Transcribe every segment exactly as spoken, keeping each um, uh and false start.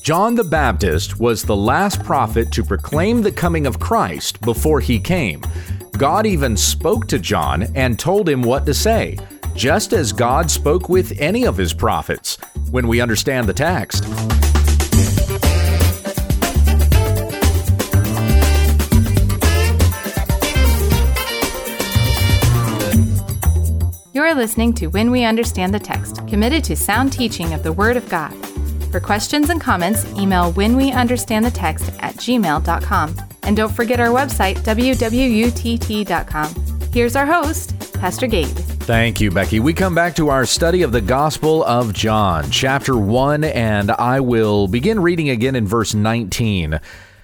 John the Baptist was the last prophet to proclaim the coming of Christ before he came. God even spoke to John and told him what to say, just as God spoke with any of his prophets, when we understand the text. You're listening to When We Understand the Text, committed to sound teaching of the Word of God. For questions and comments, email whenweunderstandthetext at gmail dot com. And don't forget our website, w w u t t dot com. Here's our host, Pastor Gabe. Thank you, Becky. We come back to our study of the Gospel of John, chapter one, and I will begin reading again in verse nineteen.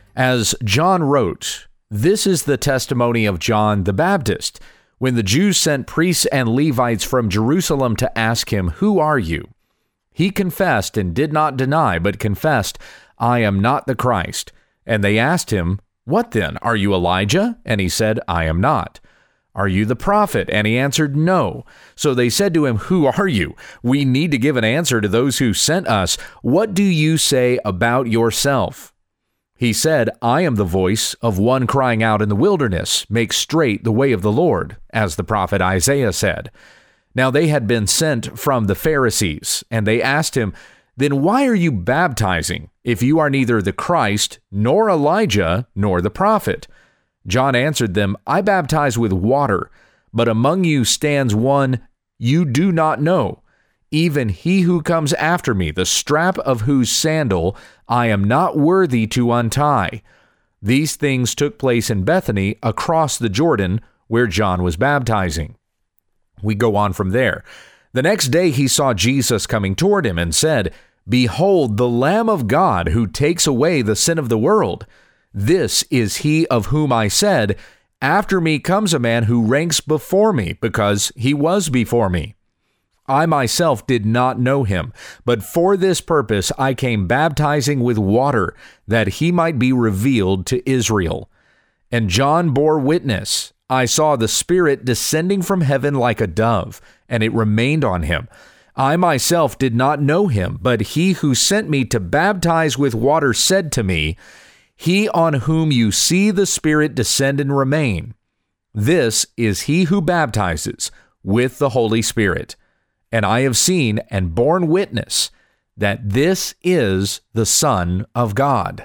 As John wrote, "This is the testimony of John the Baptist, when the Jews sent priests and Levites from Jerusalem to ask him, 'Who are you?' He confessed and did not deny, but confessed, 'I am not the Christ.' And they asked him, 'What then? Are you Elijah?' And he said, 'I am not.' 'Are you the prophet?' And he answered, 'No.' So they said to him, 'Who are you? We need to give an answer to those who sent us. What do you say about yourself?' He said, 'I am the voice of one crying out in the wilderness, make straight the way of the Lord,' as the prophet Isaiah said." Now they had been sent from the Pharisees, and they asked him, "Then why are you baptizing, if you are neither the Christ, nor Elijah, nor the prophet?" John answered them, "I baptize with water, but among you stands one you do not know, even he who comes after me, the strap of whose sandal I am not worthy to untie." These things took place in Bethany, across the Jordan, where John was baptizing. We go on from there. The next day he saw Jesus coming toward him and said, "Behold, the Lamb of God who takes away the sin of the world. This is he of whom I said, 'After me comes a man who ranks before me, because he was before me.' I myself did not know him, but for this purpose I came baptizing with water, that he might be revealed to Israel. And John bore witness. I saw the Spirit descending from heaven like a dove, and it remained on him. I myself did not know him, but he who sent me to baptize with water said to me, 'He on whom you see the Spirit descend and remain, this is he who baptizes with the Holy Spirit.' And I have seen and borne witness that this is the Son of God."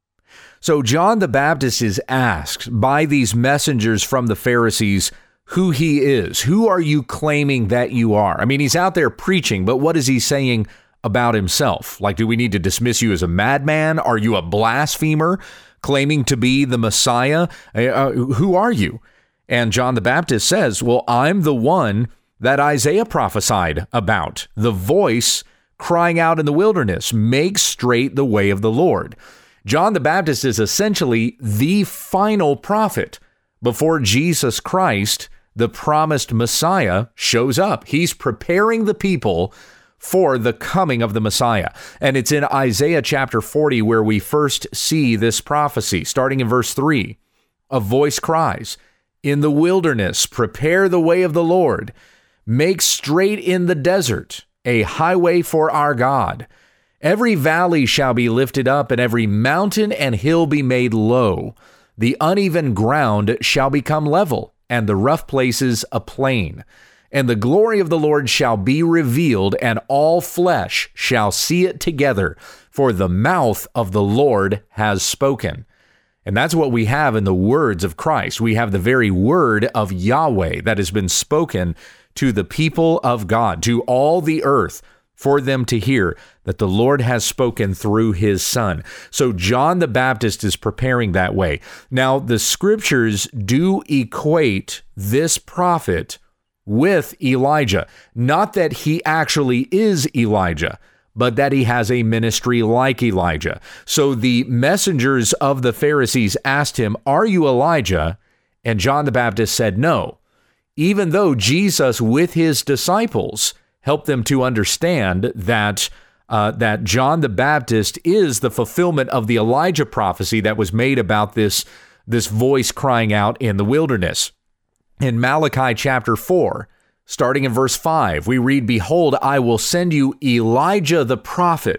So John the Baptist is asked by these messengers from the Pharisees who he is. Who are you claiming that you are? I mean, he's out there preaching, but what is he saying about himself? Like, do we need to dismiss you as a madman? Are you a blasphemer claiming to be the Messiah? Uh, who are you? And John the Baptist says, well, I'm the one that Isaiah prophesied about, the voice crying out in the wilderness, make straight the way of the Lord. John the Baptist is essentially the final prophet before Jesus Christ, the promised Messiah, shows up. He's preparing the people for the coming of the Messiah. And it's in Isaiah chapter forty where we first see this prophecy, starting in verse three. A voice cries, "In the wilderness, prepare the way of the Lord. Make straight in the desert a highway for our God. Every valley shall be lifted up, and every mountain and hill be made low. The uneven ground shall become level, and the rough places a plain. And the glory of the Lord shall be revealed, and all flesh shall see it together, for the mouth of the Lord has spoken." And that's what we have in the words of Christ. We have the very word of Yahweh that has been spoken to the people of God, to all the earth, for them to hear that the Lord has spoken through his Son. So John the Baptist is preparing that way. Now, the scriptures do equate this prophet with Elijah. Not that he actually is Elijah, but that he has a ministry like Elijah. So the messengers of the Pharisees asked him, "Are you Elijah?" And John the Baptist said no, even though Jesus with his disciples helped them to understand that uh, that John the Baptist is the fulfillment of the Elijah prophecy that was made about this, this voice crying out in the wilderness. In Malachi chapter four, starting in verse five, we read, "Behold, I will send you Elijah the prophet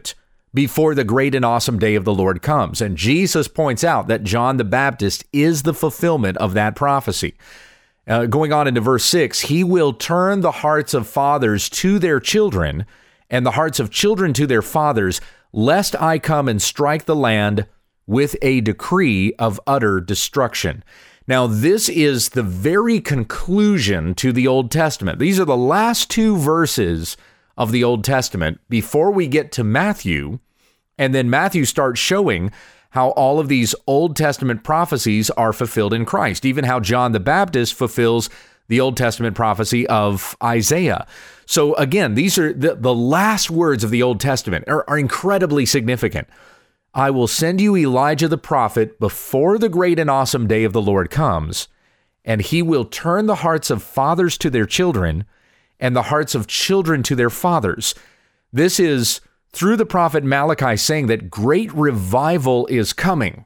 before the great and awesome day of the Lord comes. And Jesus points out that John the Baptist is the fulfillment of that prophecy. Uh, going on into verse six, he will turn the hearts of fathers to their children and the hearts of children to their fathers, lest I come and strike the land with a decree of utter destruction. Now, this is the very conclusion to the Old Testament. These are the last two verses of the Old Testament before we get to Matthew. And then Matthew starts showing how all of these Old Testament prophecies are fulfilled in Christ, even how John the Baptist fulfills the Old Testament prophecy of Isaiah. So again, these are the, the last words of the Old Testament are, are incredibly significant. I will send you Elijah the prophet before the great and awesome day of the Lord comes, and he will turn the hearts of fathers to their children and the hearts of children to their fathers. This is through the prophet Malachi saying that great revival is coming.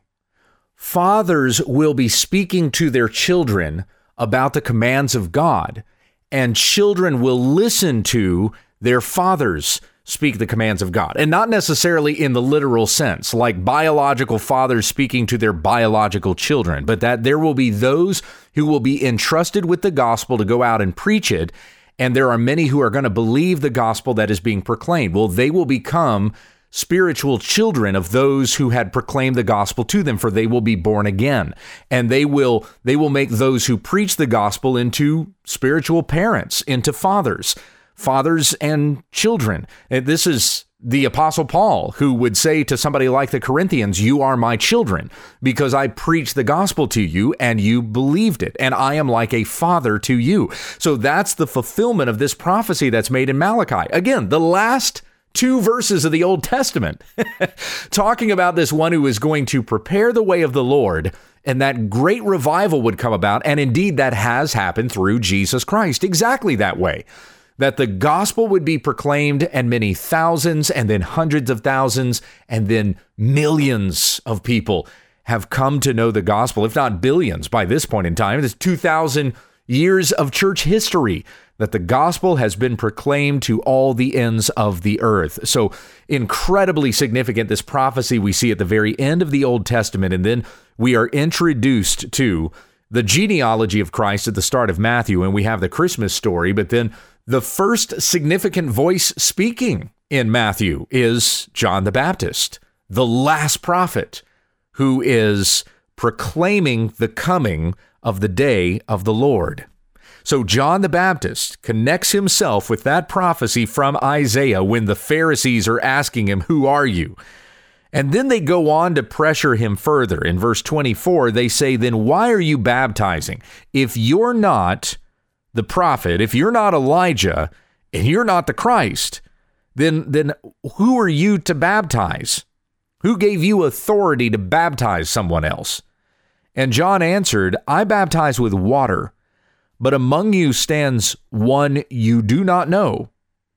Fathers will be speaking to their children about the commands of God, and children will listen to their fathers speak the commands of God. And not necessarily in the literal sense, like biological fathers speaking to their biological children, but that there will be those who will be entrusted with the gospel to go out and preach it. And there are many who are going to believe the gospel that is being proclaimed. Well, they will become spiritual children of those who had proclaimed the gospel to them, for they will be born again. And they will they will make those who preach the gospel into spiritual parents, into fathers, fathers and children. And this is the Apostle Paul, who would say to somebody like the Corinthians, you are my children because I preached the gospel to you and you believed it, and I am like a father to you. So that's the fulfillment of this prophecy that's made in Malachi. Again, the last two verses of the Old Testament talking about this one who is going to prepare the way of the Lord, and that great revival would come about. And indeed, that has happened through Jesus Christ, exactly that way. That the gospel would be proclaimed, and many thousands, and then hundreds of thousands, and then millions of people have come to know the gospel, if not billions by this point in time. It's two thousand years of church history that the gospel has been proclaimed to all the ends of the earth. So incredibly significant, this prophecy we see at the very end of the Old Testament, and then we are introduced to the genealogy of Christ at the start of Matthew, and we have the Christmas story, but then the first significant voice speaking in Matthew is John the Baptist, the last prophet who is proclaiming the coming of the day of the Lord. So John the Baptist connects himself with that prophecy from Isaiah when the Pharisees are asking him, who are you? And then they go on to pressure him further. In verse twenty-four, they say, then why are you baptizing? If you're not the prophet, if you're not Elijah, and you're not the Christ, then, then who are you to baptize? Who gave you authority to baptize someone else? And John answered, I baptize with water, but among you stands one you do not know,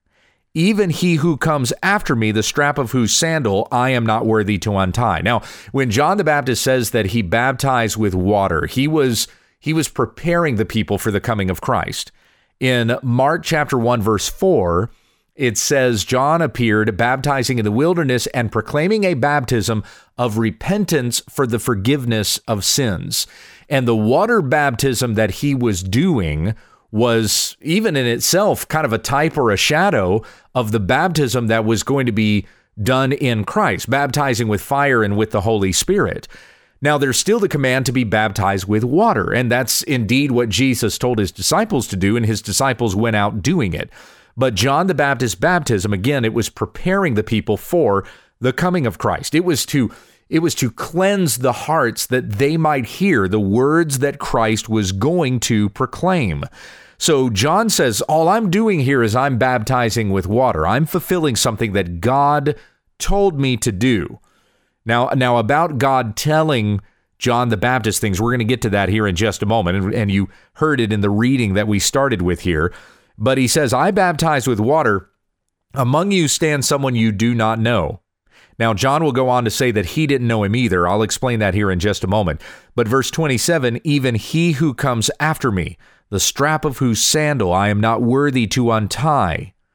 even he who comes after me, the strap of whose sandal I am not worthy to untie. Now, when John the Baptist says that he baptized with water, he was he was preparing the people for the coming of Christ. In Mark chapter one, verse four, it says, John appeared baptizing in the wilderness and proclaiming a baptism of repentance for the forgiveness of sins. And the water baptism that he was doing was even in itself kind of a type or a shadow of the baptism that was going to be done in Christ, baptizing with fire and with the Holy Spirit. Now, there's still the command to be baptized with water, and that's indeed what Jesus told his disciples to do, and his disciples went out doing it. But John the Baptist's baptism, again, it was preparing the people for the coming of Christ. It was to It was to cleanse the hearts that they might hear the words that Christ was going to proclaim. So John says, all I'm doing here is I'm baptizing with water. I'm fulfilling something that God told me to do. Now, now about God telling John the Baptist things, we're going to get to that here in just a moment. And, and you heard it in the reading that we started with here. But he says, I baptize with water. Among you stands someone you do not know. Now, John will go on to say that he didn't know him either. I'll explain that here in just a moment. But verse twenty-seven, even he who comes after me, the strap of whose sandal I am not worthy to untie.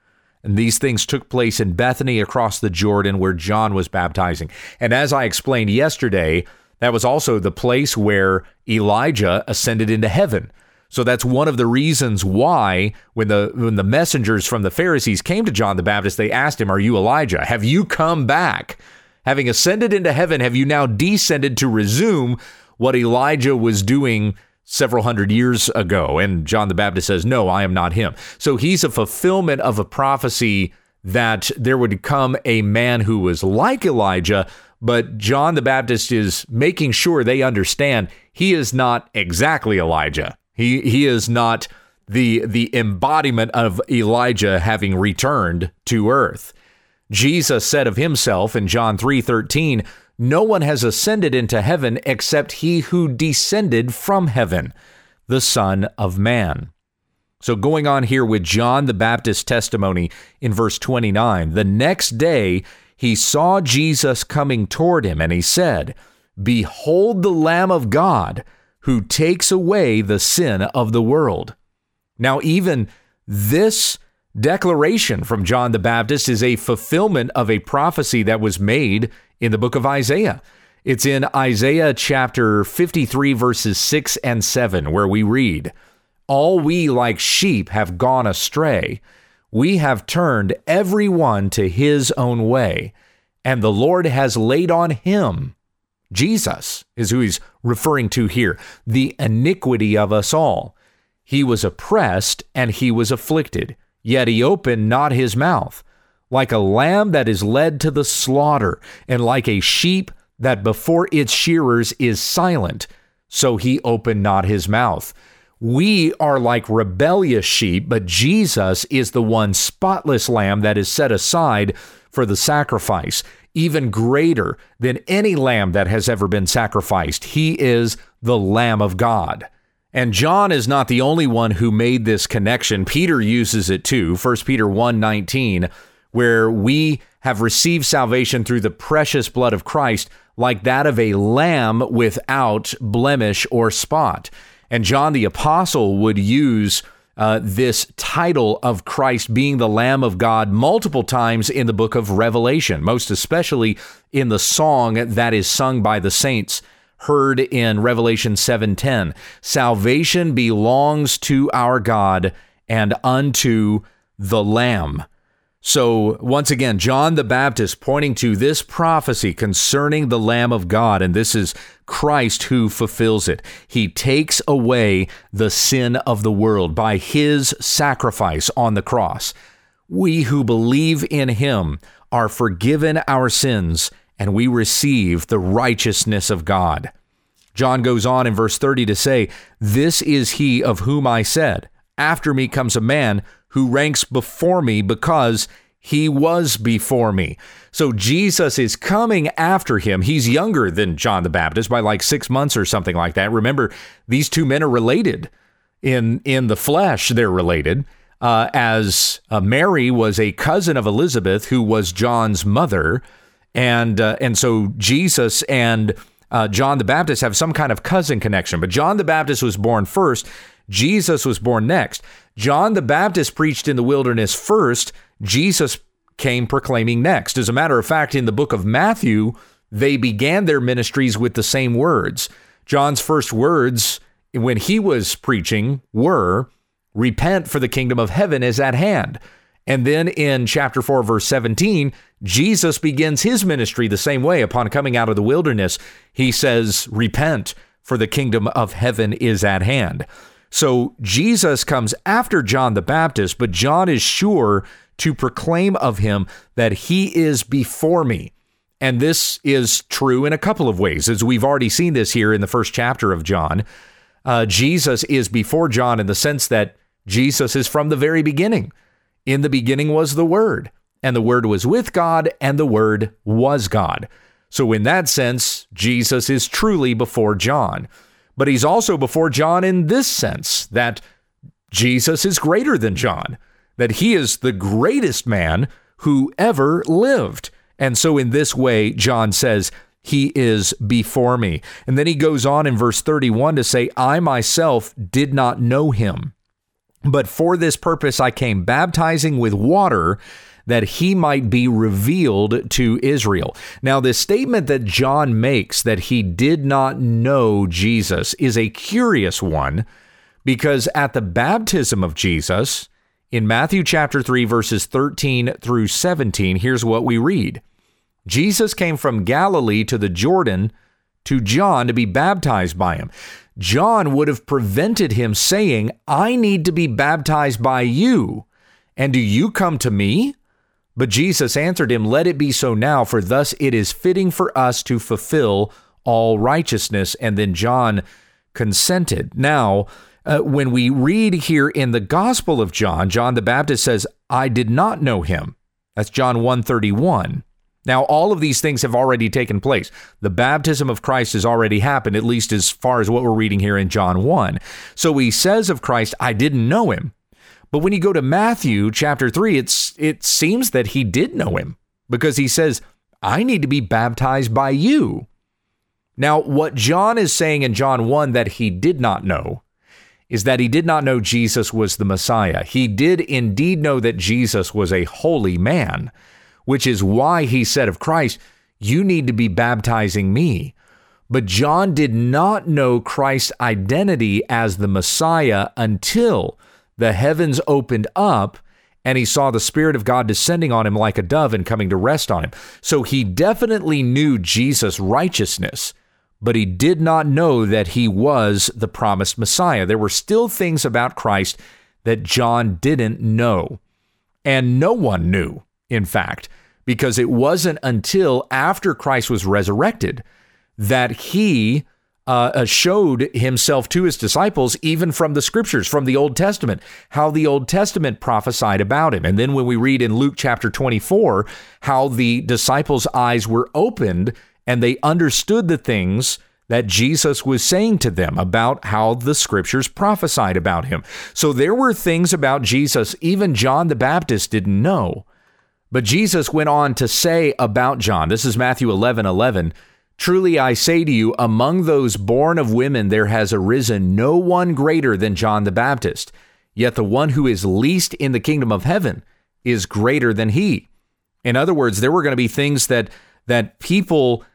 And these things took place in Bethany across the Jordan where John was baptizing. And as I explained yesterday, that was also the place where Elijah ascended into heaven. So that's one of the reasons why when the when the messengers from the Pharisees came to John the Baptist, they asked him, "Are you Elijah? Have you come back? Having ascended into heaven, have you now descended to resume what Elijah was doing several hundred years ago?" And John the Baptist says, "No, I am not him." So he's a fulfillment of a prophecy that there would come a man who was like Elijah, but John the Baptist is making sure they understand he is not exactly Elijah. He he is not the the embodiment of Elijah having returned to earth. Jesus said of himself in John three thirteen, "No one has ascended into heaven except he who descended from heaven, the Son of Man." So going on here with John the Baptist's testimony in verse twenty-nine, the next day he saw Jesus coming toward him, and he said, "Behold the Lamb of God who takes away the sin of the world." Now, even this declaration from John the Baptist is a fulfillment of a prophecy that was made in the book of Isaiah. It's in Isaiah chapter fifty-three, verses six and seven, where we read, "All we like sheep have gone astray. We have turned every one to his own way, and the Lord has laid on him," Jesus is who he's referring to here, "the iniquity of us all. He was oppressed and he was afflicted, yet he opened not his mouth. Like a lamb that is led to the slaughter, and like a sheep that before its shearers is silent, so he opened not his mouth. We are like rebellious sheep, but Jesus is the one spotless lamb that is set aside for the sacrifice, even greater than any lamb that has ever been sacrificed. He is the Lamb of God." And John is not the only one who made this connection. Peter uses it too, First Peter one nineteen, where we have received salvation through the precious blood of Christ, like that of a lamb without blemish or spot. And John the Apostle would use uh, this title of Christ being the Lamb of God multiple times in the book of Revelation, most especially in the song that is sung by the saints, heard in Revelation seven ten. "Salvation belongs to our God and unto the Lamb." So once again, John the Baptist pointing to this prophecy concerning the Lamb of God, and this is Christ who fulfills it. He takes away the sin of the world by his sacrifice on the cross. We who believe in him are forgiven our sins, and we receive the righteousness of God. John goes on in verse thirty to say, "This is he of whom I said, after me comes a man who ranks before me because he was before me." So Jesus is coming after him. He's younger than John the Baptist by like six months or something like that. Remember, these two men are related. In, in the flesh, they're related, uh, as uh, Mary was a cousin of Elizabeth, who was John's mother. And, uh, and so Jesus and uh, John the Baptist have some kind of cousin connection. But John the Baptist was born first. Jesus was born next. John the Baptist preached in the wilderness first. Jesus came proclaiming next. As a matter of fact, in the book of Matthew, they began their ministries with the same words. John's first words when he was preaching were, "Repent, for the kingdom of heaven is at hand." And then in chapter four, verse seventeen, Jesus begins his ministry the same way. Upon coming out of the wilderness, he says, "Repent, for the kingdom of heaven is at hand." So Jesus comes after John the Baptist, but John is sure to proclaim of him that he is before me. And this is true in a couple of ways, as we've already seen this here in the first chapter of John. Uh, Jesus is before John in the sense that Jesus is from the very beginning. In the beginning was the Word, and the Word was with God, and the Word was God. So in that sense, Jesus is truly before John. But he's also before John in this sense, that Jesus is greater than John, that he is the greatest man who ever lived. And so in this way, John says, he is before me. And then he goes on in verse thirty-one to say, "I myself did not know him, But for this purpose I came, baptizing with water, that he might be revealed to Israel. Now, this statement that John makes that he did not know Jesus is a curious one, because at the baptism of Jesus, in Matthew chapter three, verses thirteen through seventeen, here's what we read. Jesus came from Galilee to the Jordan to John to be baptized by him. John would have prevented him saying, I need to be baptized by you, and do you come to me? But Jesus answered him, let it be so now, for thus it is fitting for us to fulfill all righteousness. And then John consented. Now, uh, when we read here in the Gospel of John, John the Baptist says, I did not know him. That's John one thirty-one. Now, all of these things have already taken place. The baptism of Christ has already happened, at least as far as what we're reading here in John one. So he says of Christ, I didn't know him. But when you go to Matthew chapter three, it's it seems that he did know him, because he says, I need to be baptized by you. Now, what John is saying in John one that he did not know is that he did not know Jesus was the Messiah. He did indeed know that Jesus was a holy man, which is why he said of Christ, you need to be baptizing me. But John did not know Christ's identity as the Messiah until the heavens opened up and he saw the Spirit of God descending on him like a dove and coming to rest on him. So he definitely knew Jesus' righteousness, but he did not know that he was the promised Messiah. There were still things about Christ that John didn't know, and no one knew, in fact, because it wasn't until after Christ was resurrected that he uh, showed himself to his disciples, even from the scriptures, from the Old Testament, how the Old Testament prophesied about him. And then when we read in Luke chapter twenty-four, how the disciples' eyes were opened and they understood the things that Jesus was saying to them about how the scriptures prophesied about him. So there were things about Jesus even John the Baptist didn't know. But Jesus went on to say about John, this is Matthew eleven eleven, truly I say to you, among those born of women there has arisen no one greater than John the Baptist. Yet the one who is least in the kingdom of heaven is greater than he. In other words, there were going to be things that that people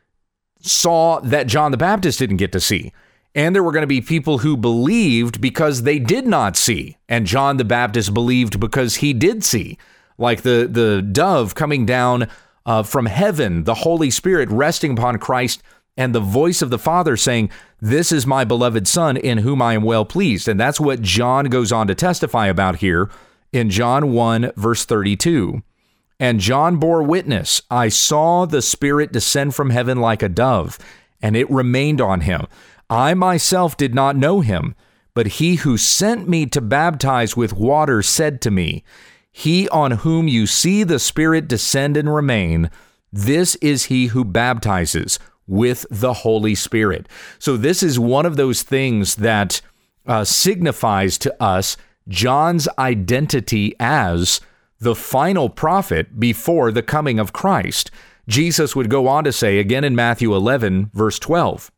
saw that John the Baptist didn't get to see. And there were going to be people who believed because they did not see. And John the Baptist believed because he did see. Like the, the dove coming down uh, from heaven, the Holy Spirit resting upon Christ, and the voice of the Father saying, this is my beloved Son in whom I am well pleased. And that's what John goes on to testify about here in John one, verse thirty-two. And John bore witness, I saw the Spirit descend from heaven like a dove, and it remained on him. I myself did not know him, but he who sent me to baptize with water said to me, he on whom you see the Spirit descend and remain, this is he who baptizes with the Holy Spirit. So this is one of those things that uh, signifies to us John's identity as the final prophet before the coming of Christ. Jesus would go on to say again in Matthew eleven, verse twelve,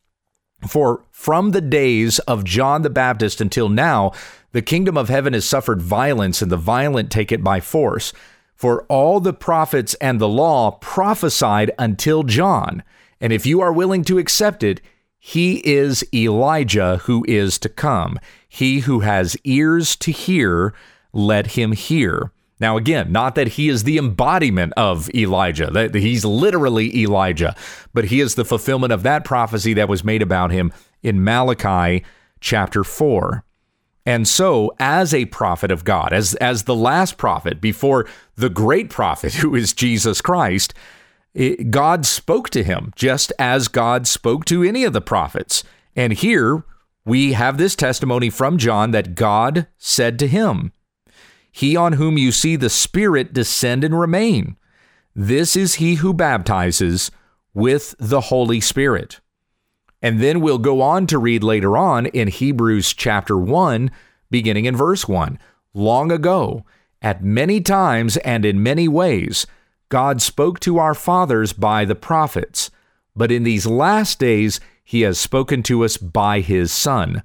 for from the days of John the Baptist until now, the kingdom of heaven has suffered violence, and the violent take it by force. For all the prophets and the law prophesied until John. And if you are willing to accept it, he is Elijah who is to come. He who has ears to hear, let him hear. Now, again, not that he is the embodiment of Elijah, that he's literally Elijah, but he is the fulfillment of that prophecy that was made about him in Malachi chapter four. And so, as a prophet of God, as, as the last prophet before the great prophet, who is Jesus Christ, it, God spoke to him just as God spoke to any of the prophets. And here we have this testimony from John that God said to him, he on whom you see the Spirit descend and remain, this is he who baptizes with the Holy Spirit. And then we'll go on to read later on in Hebrews chapter one, beginning in verse one. Long ago, at many times and in many ways, God spoke to our fathers by the prophets. But in these last days, he has spoken to us by his Son,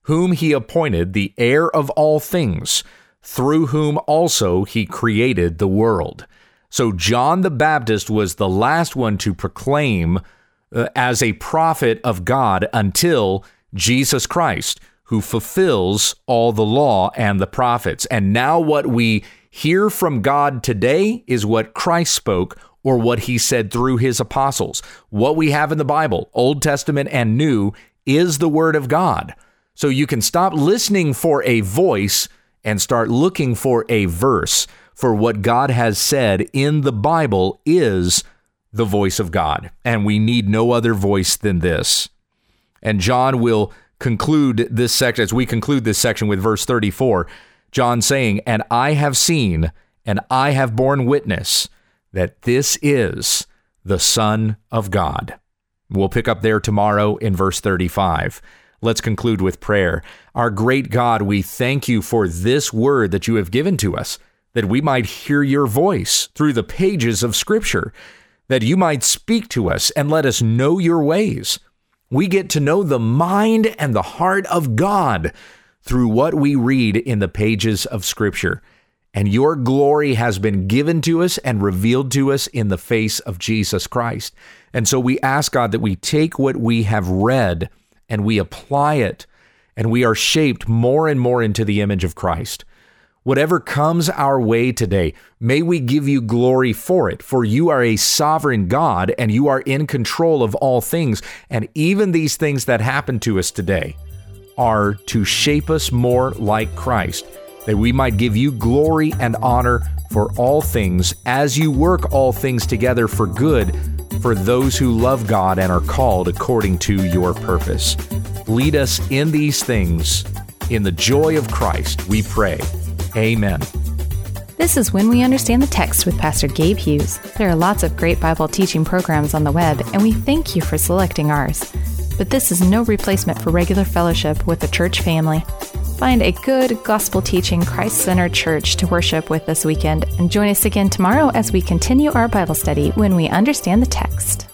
whom he appointed the heir of all things, through whom also he created the world. So John the Baptist was the last one to proclaim uh, as a prophet of God until Jesus Christ, who fulfills all the law and the prophets. And now what we hear from God today is what Christ spoke, or what he said through his apostles. What we have in the Bible, Old Testament and New, is the Word of God. So you can stop listening for a voice and start looking for a verse, for what God has said in the Bible is the voice of God, and we need no other voice than this. And John will conclude this section, as we conclude this section with verse thirty-four, John saying, "And I have seen, and I have borne witness, that this is the Son of God." We'll pick up there tomorrow in verse thirty-five. Let's conclude with prayer. Our great God, we thank you for this word that you have given to us, that we might hear your voice through the pages of Scripture, that you might speak to us and let us know your ways. We get to know the mind and the heart of God through what we read in the pages of Scripture. And your glory has been given to us and revealed to us in the face of Jesus Christ. And so we ask, God, that we take what we have read and we apply it, and we are shaped more and more into the image of Christ. Whatever comes our way today, may we give you glory for it, for you are a sovereign God and you are in control of all things. And even these things that happen to us today are to shape us more like Christ, that we might give you glory and honor for all things as you work all things together for good for those who love God and are called according to your purpose. Lead us in these things. In the joy of Christ, we pray. Amen. This is When We Understand the Text with Pastor Gabe Hughes. There are lots of great Bible teaching programs on the web, and we thank you for selecting ours. But this is no replacement for regular fellowship with the church family. Find a good, gospel-teaching, Christ-centered church to worship with this weekend, and join us again tomorrow as we continue our Bible study when we understand the text.